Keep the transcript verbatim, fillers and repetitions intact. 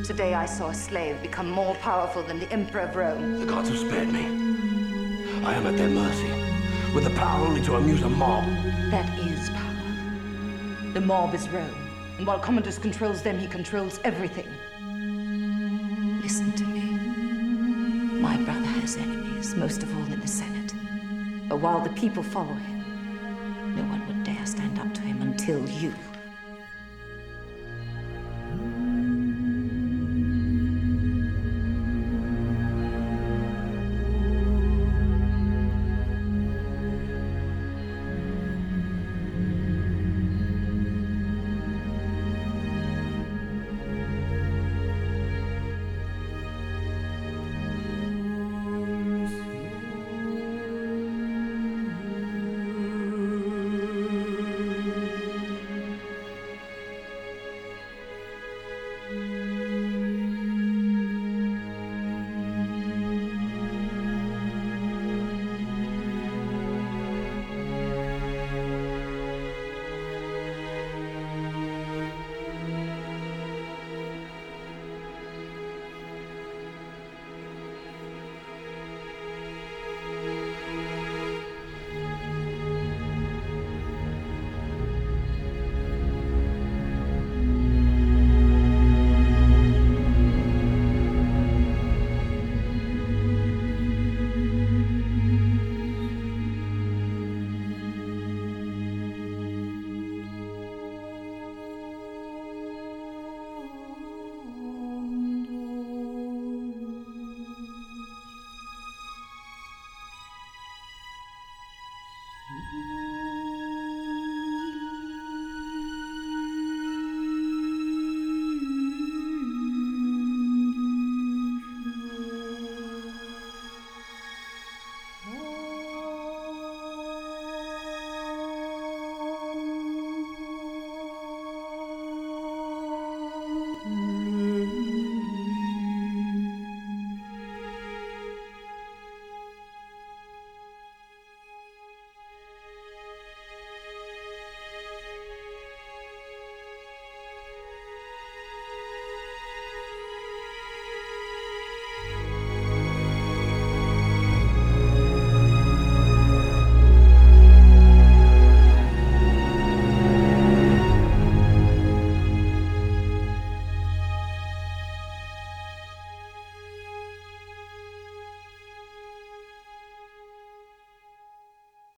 Today I saw a slave become more powerful than the Emperor of Rome. The gods have spared me. I am at their mercy, with the power only to amuse a mob. That is power. The mob is Rome, and while Commodus controls them, he controls everything. Listen to me. My brother has enemies, most of all in the Senate. But while the people follow him, no one would dare stand up to him until you.